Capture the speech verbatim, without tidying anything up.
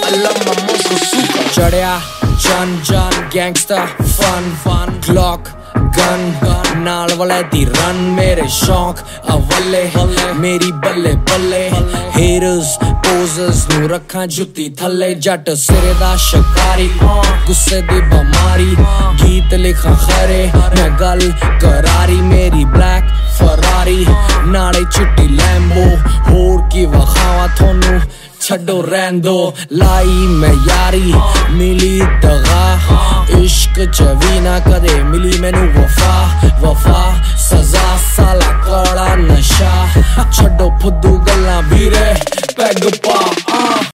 Alama Mokosuka ਚੜਿਆ ਜਨ ਜਨ ਗੈਂਗਸਟਰ ਫਨ ਫਨ ਗਲੌਕ ਗਨ ਨਾਲ ਵਾਲੇ ਦੀ ਰਨ ਮੇਰੇ ਸ਼ੌਂਕ ਅਵੱਲੇ ਮੇਰੀ ਬੱਲੇ ਬੱਲੇ ਹੇਟਰਸ ਪੋਜ਼ਰਸ ਨੂੰ ਰੱਖਾਂ ਜੁੱਤੀ ਥੱਲੇ ਜੱਟ ਸਿਰੇ ਦਾ ਸ਼ਿਕਾਰੀ ਗੁੱਸੇ ਦੀ ਬਿਮਾਰੀ ਗੀਤ ਲਿਖਾਂ ਖਰੇ ਮੈਂ ਗੱਲ ਕਰਾਰੀ ਮੇਰੀ ਬਲੈਕ ਫਰਾਰੀ ਨਾਲੇ ਚਿੱਟੀ ਲੈਂਬੋ ਹੋਰ ਕੀ ਵਿਖਾਵਾਂ ਤੁਹਾਨੂੰ ਛੱਡੋ ਰਹਿਣ ਦੋ ਲਾਈ ਮੈਂ ਯਾਰੀ ਮਿਲੀ ਦਗਾ ਇਸ਼ਕ ਚ ਵੀ ਨਾ ਕਦੇ ਮਿਲੀ ਮੈਨੂੰ ਵਫਾ ਵਫਾ ਸਜ਼ਾ ਸਾਲਾ ਕੋੜਾ ਨਸ਼ਾ ਛੱਡੋ ਫੁੱਦੂ ਗੱਲਾਂ ਵੀਰੇ ਪੈਗ ਪਾ